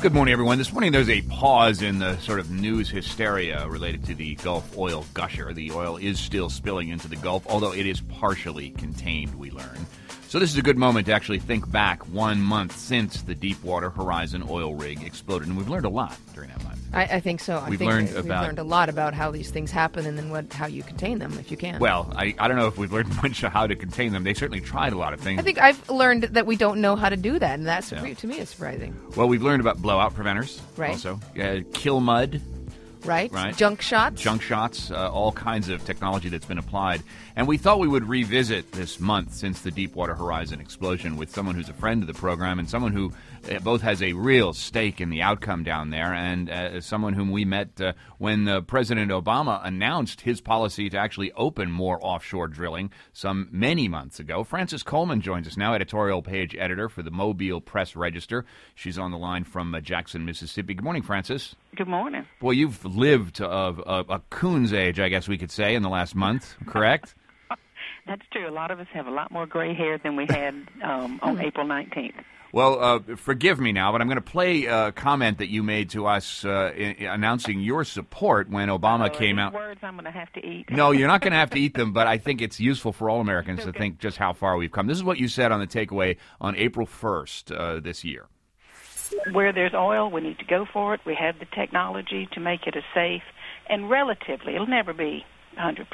Good morning, everyone. This morning there's a pause in the sort of news hysteria related to the Gulf oil gusher. The oil is still spilling into the Gulf, although it is partially contained, we learn. So this is a good moment to actually think back 1 month since the Deepwater Horizon oil rig exploded, and we've learned a lot during that month. I think so. We've learned a lot about how these things happen and then how you contain them, if you can. Well, I don't know if we've learned much of how to contain them. They certainly tried a lot of things. I think I've learned that we don't know how to do that, and that's, to me, is surprising. Well, we've learned about blowout preventers, right? Also, kill mud. Right. Junk shots, all kinds of technology that's been applied. And we thought we would revisit this month since the Deepwater Horizon explosion with someone who's a friend of the program and someone who both has a real stake in the outcome down there and someone whom we met when President Obama announced his policy to actually open more offshore drilling many months ago. Frances Coleman joins us now, editorial page editor for the Mobile Press Register. She's on the line from Jackson, Mississippi. Good morning, Frances. Good morning. Well, you've lived a coon's age, I guess we could say, in the last month, correct? That's true. A lot of us have a lot more gray hair than we had on April 19th. Well, forgive me now, but I'm going to play a comment that you made to us announcing your support when Obama came out. Words I'm going to have to eat. No, you're not going to have to eat them, but I think it's useful for all Americans to think just how far we've come. This is what you said on the takeaway on April 1st this year. Where there's oil, we need to go for it. We have the technology to make it a safe and relatively, it'll never be 100%,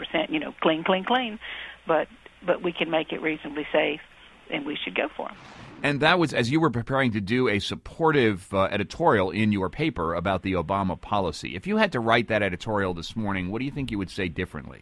clean, but we can make it reasonably safe, and we should go for it. And that was as you were preparing to do a supportive editorial in your paper about the Obama policy. If you had to write that editorial this morning, what do you think you would say differently?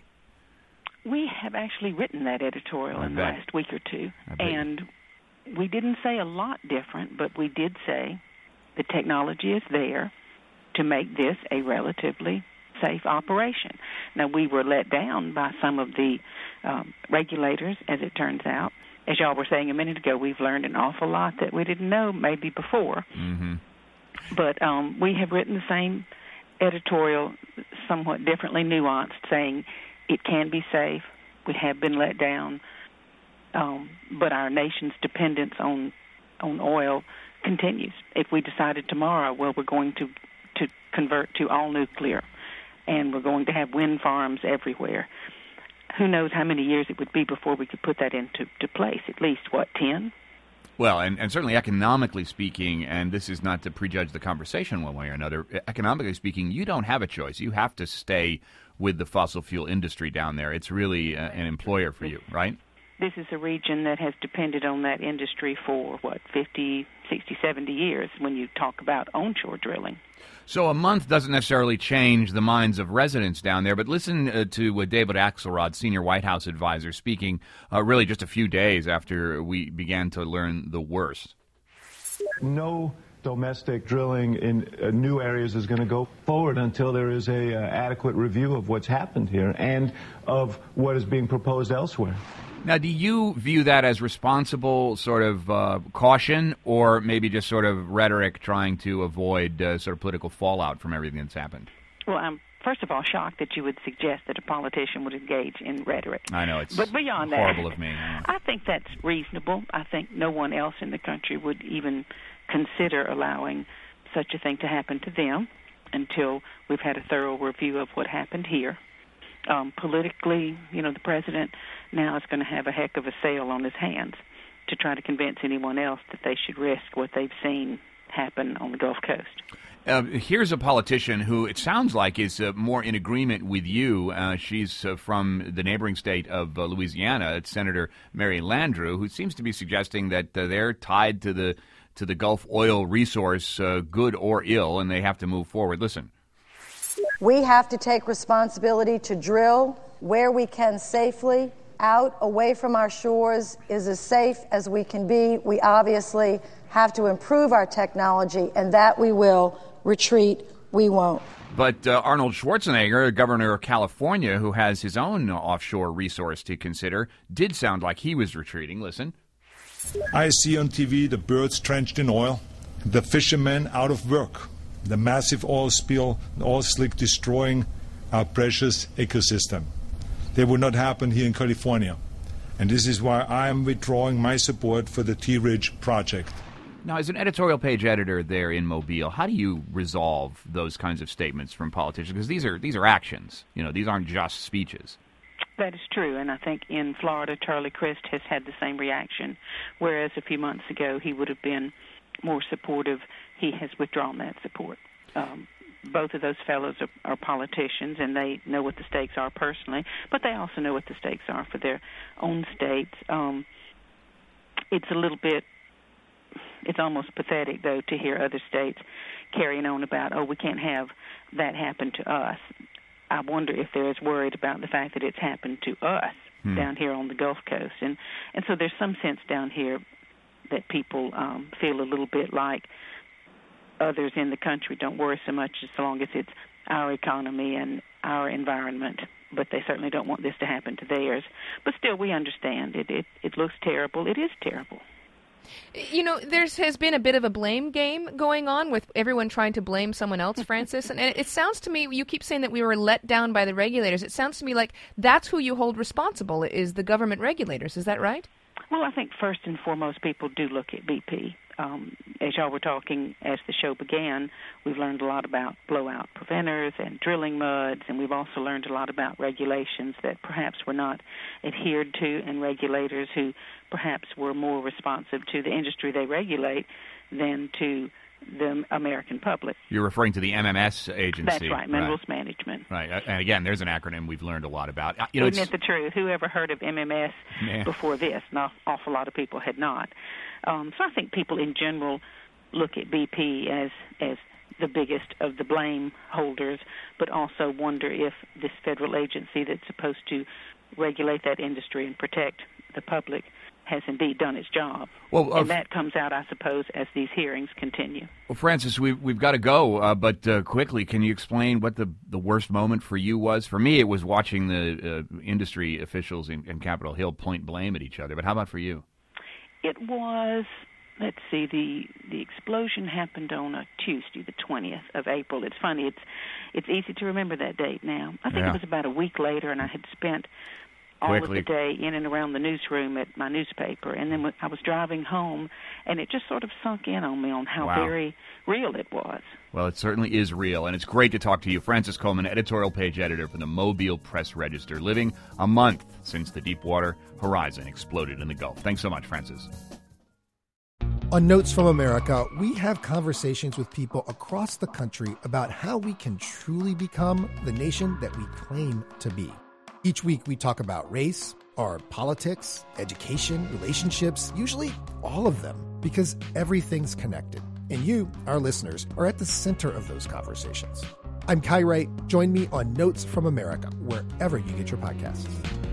We have actually written that editorial in the last week or two, and we didn't say a lot different, but we did say the technology is there to make this a relatively safe operation. Now, we were let down by some of the regulators, as it turns out. As y'all were saying a minute ago, we've learned an awful lot that we didn't know maybe before. Mm-hmm. But we have written the same editorial, somewhat differently nuanced, saying it can be safe. We have been let down. But our nation's dependence on oil continues. If we decided tomorrow, well, we're going to convert to all nuclear, and we're going to have wind farms everywhere, who knows how many years it would be before we could put that into place? At least, 10? Well, and certainly economically speaking, and this is not to prejudge the conversation one way or another, economically speaking, you don't have a choice. You have to stay with the fossil fuel industry down there. It's really an employer for you, right? This is a region that has depended on that industry for, 50, 60, 70 years when you talk about onshore drilling. So a month doesn't necessarily change the minds of residents down there, but listen to David Axelrod, senior White House advisor, speaking really just a few days after we began to learn the worst. No domestic drilling in new areas is going to go forward until there is a adequate review of what's happened here and of what is being proposed elsewhere. Now, do you view that as responsible sort of caution or maybe just sort of rhetoric trying to avoid sort of political fallout from everything that's happened? Well, I'm first of all shocked that you would suggest that a politician would engage in rhetoric. I know, it's but beyond horrible that, of me. I think that's reasonable. I think no one else in the country would even consider allowing such a thing to happen to them until we've had a thorough review of what happened here. Politically, the president now is going to have a heck of a sale on his hands to try to convince anyone else that they should risk what they've seen happen on the Gulf Coast. Here's a politician who it sounds like is more in agreement with you. She's from the neighboring state of Louisiana. It's Senator Mary Landrieu, who seems to be suggesting that they're tied to the Gulf oil resource, good or ill, and they have to move forward. Listen. We have to take responsibility to drill where we can safely, out, away from our shores, is as safe as we can be. We obviously have to improve our technology, and that we will. Retreat, we won't. But Arnold Schwarzenegger, governor of California, who has his own offshore resource to consider, did sound like he was retreating. Listen. I see on TV the birds drenched in oil, the fishermen out of work, the massive oil spill, oil slick destroying our precious ecosystem. They would not happen here in California. And this is why I am withdrawing my support for the Tea Ridge project. Now, as an editorial page editor there in Mobile, how do you resolve those kinds of statements from politicians? Because these are actions. These aren't just speeches. That is true, and I think in Florida, Charlie Crist has had the same reaction, whereas a few months ago he would have been more supportive. He has withdrawn that support. Both of those fellows are politicians, and they know what the stakes are personally, but they also know what the stakes are for their own states. It's a little bit, it's almost pathetic, though, to hear other states carrying on about, we can't have that happen to us. I wonder if they're as worried about the fact that it's happened to us down here on the Gulf Coast. And so there's some sense down here that people feel a little bit like others in the country don't worry so much as long as it's our economy and our environment. But they certainly don't want this to happen to theirs. But still, we understand. It looks terrible. It is terrible. There has been a bit of a blame game going on with everyone trying to blame someone else, Francis. And it sounds to me, you keep saying that we were let down by the regulators. It sounds to me like that's who you hold responsible, is the government regulators. Is that right? Well, I think first and foremost, people do look at BP. As y'all were talking as the show began, we've learned a lot about blowout preventers and drilling muds, and we've also learned a lot about regulations that perhaps were not adhered to, and regulators who perhaps were more responsive to the industry they regulate than to the American public. You're referring to the MMS agency. That's right, Minerals Management. Right, and again, there's an acronym we've learned a lot about. Isn't it the truth? Who ever heard of MMS before this? An awful lot of people had not. So I think people in general look at BP as the biggest of the blame holders, but also wonder if this federal agency that's supposed to regulate that industry and protect the public has indeed done its job. Well, and that comes out, I suppose, as these hearings continue. Well, Francis, we've got to go, but quickly, can you explain what the worst moment for you was? For me, it was watching the industry officials in Capitol Hill point blame at each other, but how about for you? It was, let's see, the explosion happened on a Tuesday, the 20th of April. It's funny, it's easy to remember that date now. I think it was about a week later, and I had spent all of the day in and around the newsroom at my newspaper, and then I was driving home, and it just sort of sunk in on me on how very real it was. Well, it certainly is real, and it's great to talk to you. Francis Coleman, editorial page editor for the Mobile Press-Register, living a month since the Deepwater Horizon exploded in the Gulf. Thanks so much, Francis. On Notes from America, we have conversations with people across the country about how we can truly become the nation that we claim to be. Each week we talk about race, our politics, education, relationships, usually all of them, because everything's connected. And you, our listeners, are at the center of those conversations. I'm Kai Wright. Join me on Notes from America, wherever you get your podcasts.